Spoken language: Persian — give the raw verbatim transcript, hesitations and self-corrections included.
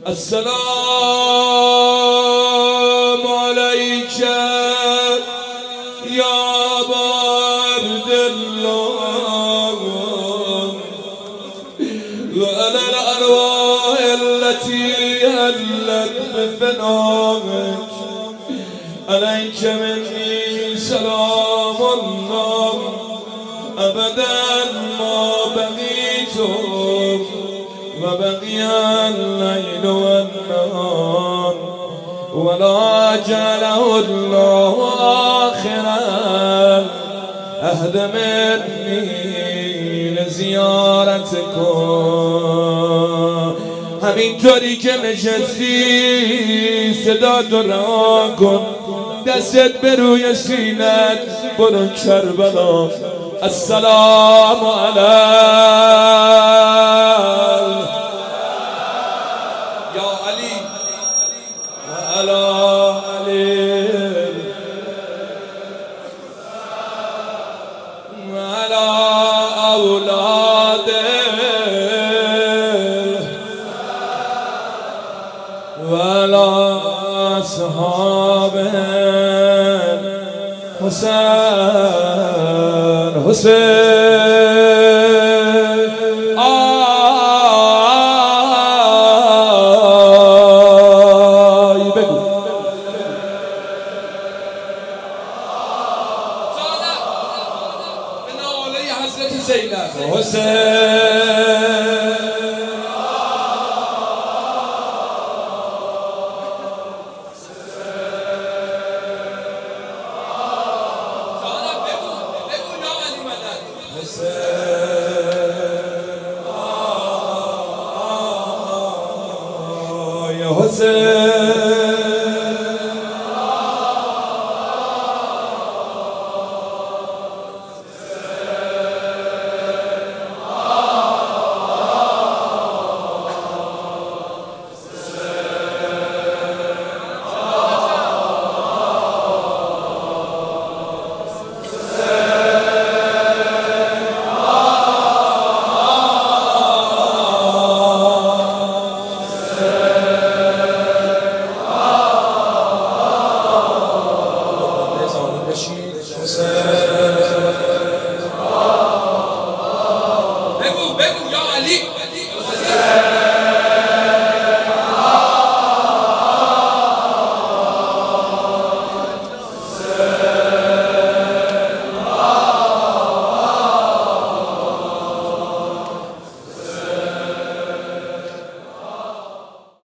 السلام عليك يا أبا عبد الله وعلى الأرواح التي هلت بفنائك عليك مني سلام الله أبدا ما بقيت وبقي الليل والنهار ولا جعله الله آخرا أهد مني لزيارتكم. همینطوری که نشستی صدا تو رها کن، دستت به روی سینت، برو کربلا. السلام علیک یا علی و علی علی و علی اولاده و علی اصحابه حسین حسین آی بگو به ناله حضرت زینب حسین حسین